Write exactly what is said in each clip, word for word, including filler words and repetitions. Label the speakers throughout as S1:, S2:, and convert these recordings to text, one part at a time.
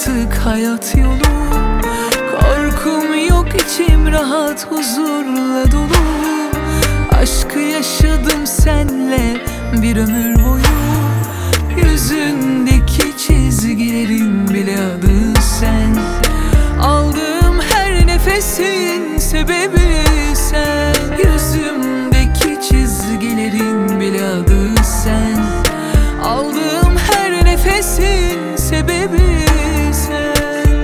S1: artık hayat yolu. Korkum yok, içim rahat, huzurla dolu. Aşkı yaşadım senle bir ömür boyu. Yüzündeki çizgilerin bile adı sen. Aldığım her nefesin sebebi sen. Yüzümdeki çizgilerin bile adı sen. Aldığım her nefesin sebebi sen.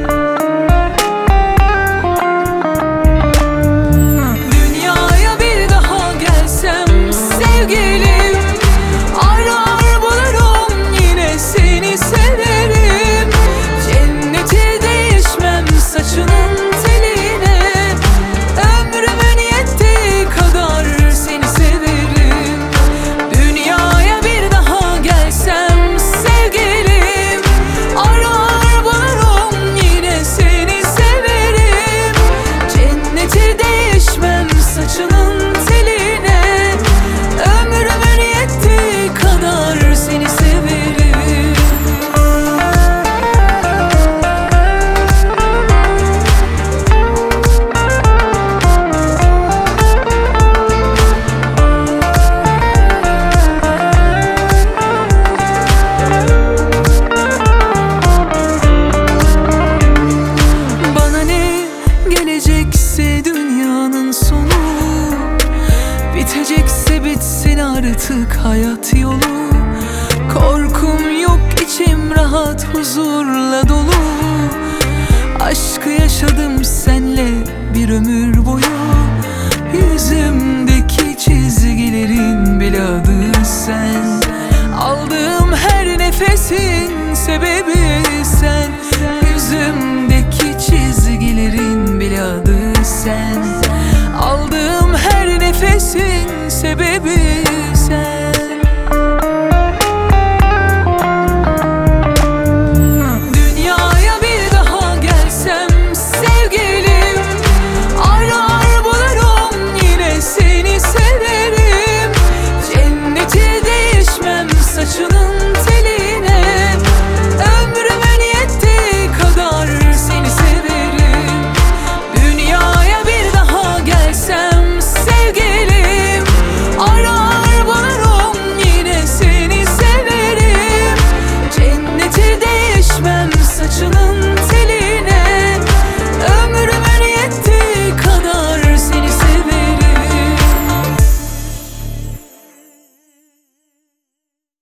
S1: Dünyaya bir daha gelsem sevgilim, arar bularım yine seni severim. Cenneti değişmem saçının teline. Ömrümün yettiği kadar seni severim. Dünyaya bir daha gelsem sevgilim, arar bularım yine seni severim. Cenneti değişmem saçının teline. Ömrümün yettiği kadar seni severim. Bana ne gelecekse dünyanın sonu, bitecekse bitsin artık hayat yolu. Korkum yok, içim rahat, huzurla dolu. Aşkı yaşadım senle bir ömür boyu. Yüzümdeki çizgilerin bile adı sen. Aldığım her nefesin sebebi sen.